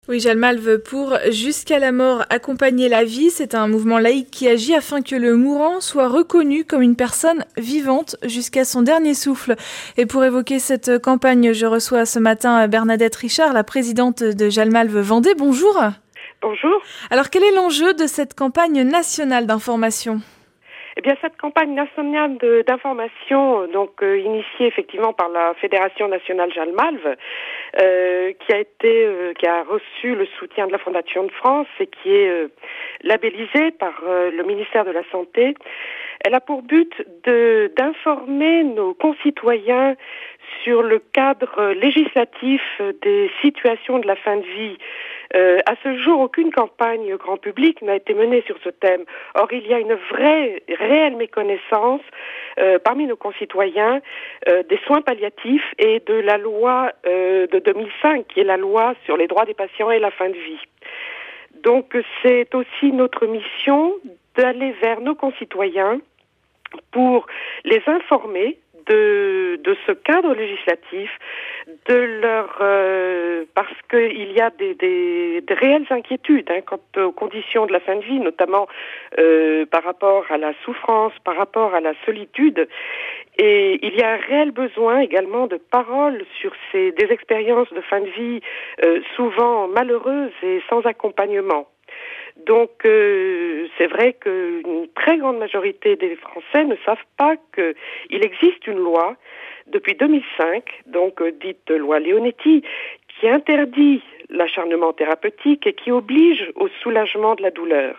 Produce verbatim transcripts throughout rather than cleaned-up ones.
Oui, Jalmalve pour Jusqu'à la mort, accompagner la vie, c'est un mouvement laïque qui agit afin que le mourant soit reconnu comme une personne vivante jusqu'à son dernier souffle. Et pour évoquer cette campagne, je reçois ce matin Bernadette Richard, la présidente de Jalmalve Vendée. Bonjour. Bonjour. Alors, quel est l'enjeu de cette campagne nationale d'information ? Eh bien, cette campagne nationale de, d'information, donc euh, initiée effectivement par la Fédération nationale Jalmalve, euh, qui a été, euh, qui a reçu le soutien de la Fondation de France et qui est euh, labellisée par euh, le ministère de la Santé, elle a pour but de d'informer nos concitoyens sur le cadre législatif des situations de la fin de vie. Euh, à ce jour, aucune campagne grand public n'a été menée sur ce thème. Or, il y a une vraie, réelle méconnaissance euh, parmi nos concitoyens euh, des soins palliatifs et de la loi euh, de deux mille cinq, qui est la loi sur les droits des patients et la fin de vie. Donc, c'est aussi notre mission d'aller vers nos concitoyens pour les informer de, de ce cadre législatif, de leur euh, parce qu'il y a des, des, des réelles inquiétudes hein, quant aux conditions de la fin de vie, notamment euh, par rapport à la souffrance, par rapport à la solitude. Et il y a un réel besoin également de paroles sur ces des expériences de fin de vie euh, souvent malheureuses et sans accompagnement. Donc, euh, c'est vrai qu'une très grande majorité des Français ne savent pas qu'il existe une loi depuis deux mille cinq, donc euh, dite loi Leonetti, qui interdit l'acharnement thérapeutique et qui oblige au soulagement de la douleur.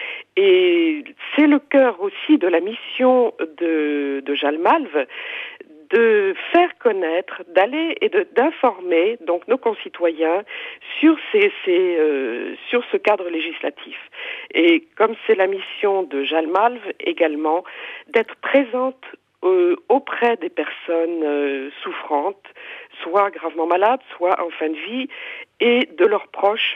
Et c'est le cœur aussi de la mission de, de Jalmalve, de faire connaître, d'aller et de, d'informer donc nos concitoyens sur ces, ces euh, sur ce cadre législatif. Et comme c'est la mission de Jalmalve également, d'être présente euh, auprès des personnes euh, souffrantes, soit gravement malades, soit en fin de vie, et de leurs proches,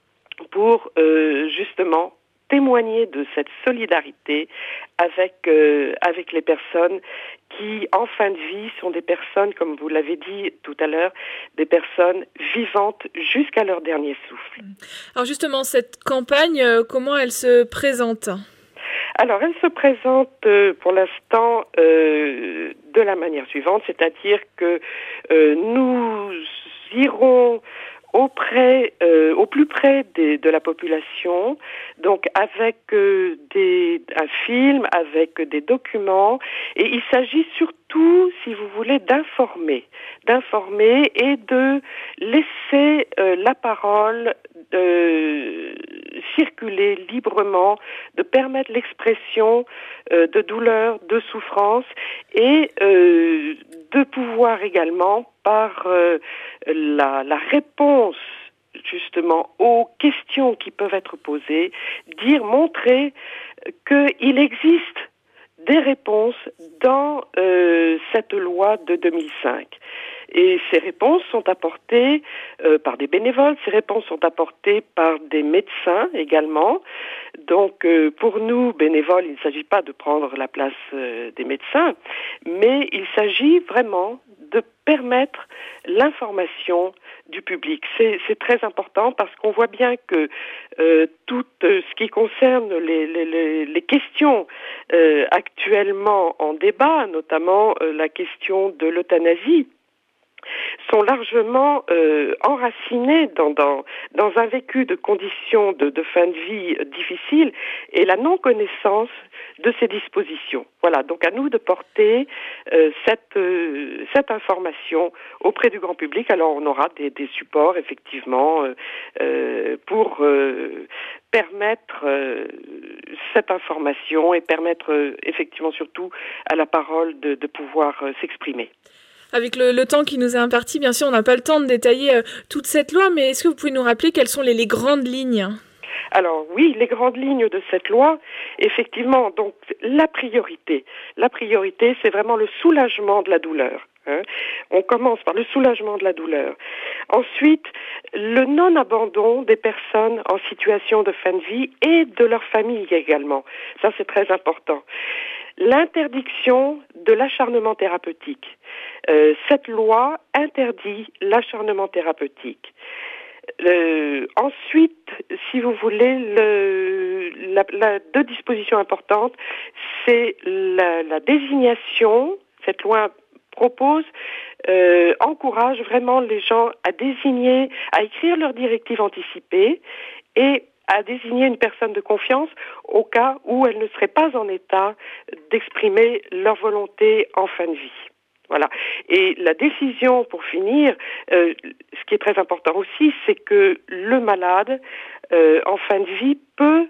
pour euh, justement témoigner de cette solidarité avec euh, avec les personnes qui, en fin de vie, sont des personnes, comme vous l'avez dit tout à l'heure, des personnes vivantes jusqu'à leur dernier souffle. Alors justement, cette campagne, euh, comment elle se présente ? Alors, elle se présente euh, pour l'instant euh, de la manière suivante, c'est-à-dire que euh, nous irons auprès, euh, au plus près des, de la population, donc avec euh, des, un film, avec des documents, et il s'agit surtout, si vous voulez, d'informer, d'informer et de laisser euh, la parole euh, circuler librement, de permettre l'expression euh, de douleur, de souffrance, et euh, de pouvoir également, par euh, la, la réponse justement aux questions qui peuvent être posées, dire, montrer qu'il existe des réponses dans euh, cette loi de deux mille cinq. Et ces réponses sont apportées euh, par des bénévoles, ces réponses sont apportées par des médecins également. Donc euh, pour nous, bénévoles, il ne s'agit pas de prendre la place euh, des médecins, mais il s'agit vraiment de permettre l'information du public. C'est, c'est très important parce qu'on voit bien que euh, tout euh, ce qui concerne les, les, les questions euh, actuellement en débat, notamment euh, la question de l'euthanasie, sont largement euh, enracinés dans, dans, dans un vécu de conditions de, de fin de vie euh, difficiles et la non-connaissance de ces dispositions. Voilà, donc à nous de porter euh, cette, euh, cette information auprès du grand public. Alors on aura des, des supports effectivement euh, euh, pour euh, permettre euh, cette information et permettre euh, effectivement surtout à la parole de, de pouvoir euh, s'exprimer. Avec le, le temps qui nous est imparti, bien sûr, on n'a pas le temps de détailler euh, toute cette loi, mais est-ce que vous pouvez nous rappeler quelles sont les, les grandes lignes ? Alors oui, les grandes lignes de cette loi, effectivement, donc la priorité. La priorité, c'est vraiment le soulagement de la douleur. Hein. On commence par le soulagement de la douleur. Ensuite, le non-abandon des personnes en situation de fin de vie et de leur famille également. Ça, c'est très important. L'interdiction de l'acharnement thérapeutique. Euh, cette loi interdit l'acharnement thérapeutique. Euh, ensuite, si vous voulez, le, la, la, deux dispositions importantes, c'est la, la désignation. Cette loi propose, euh, encourage vraiment les gens à désigner, à écrire leurs directives anticipées et à désigner une personne de confiance au cas où elle ne serait pas en état d'exprimer leur volonté en fin de vie. Voilà. Et la décision, pour finir, euh, ce qui est très important aussi, c'est que le malade, euh, en fin de vie, peut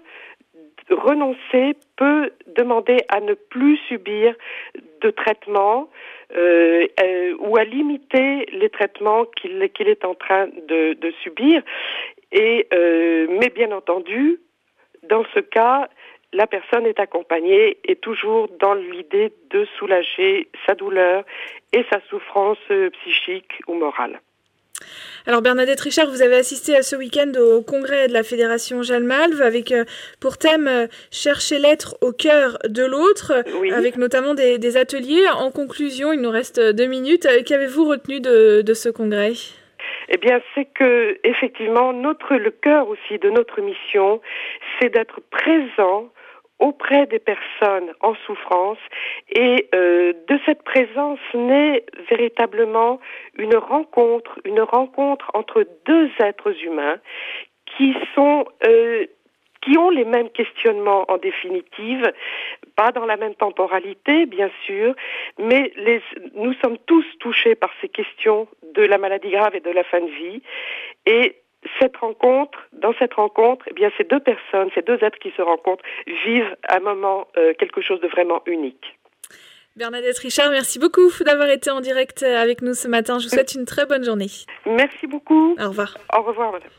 renoncer, peut demander à ne plus subir de traitement euh, euh, ou à limiter les traitements qu'il, qu'il est en train de, de subir. Et euh, mais bien entendu, dans ce cas, la personne est accompagnée et toujours dans l'idée de soulager sa douleur et sa souffrance psychique ou morale. Alors Bernadette Richard, vous avez assisté à ce week-end au congrès de la Fédération Jalmalve avec euh, pour thème euh, « Chercher l'être au cœur de l'autre oui. », avec notamment des, des ateliers. En conclusion, il nous reste deux minutes. Qu'avez-vous retenu de, de ce congrès ? Eh bien, c'est que effectivement, notre le cœur aussi de notre mission, c'est d'être présent auprès des personnes en souffrance et euh, de cette présence naît véritablement une rencontre, une rencontre entre deux êtres humains qui sont euh, qui ont les mêmes questionnements en définitive, pas dans la même temporalité bien sûr, mais les, nous sommes tous touchés par ces questions de la maladie grave et de la fin de vie et cette rencontre, dans cette rencontre, eh bien, ces deux personnes, ces deux êtres qui se rencontrent, vivent un moment, euh, quelque chose de vraiment unique. Bernadette Richard, merci beaucoup d'avoir été en direct avec nous ce matin. Je vous souhaite une très bonne journée. Merci beaucoup. Au revoir. Au revoir, madame.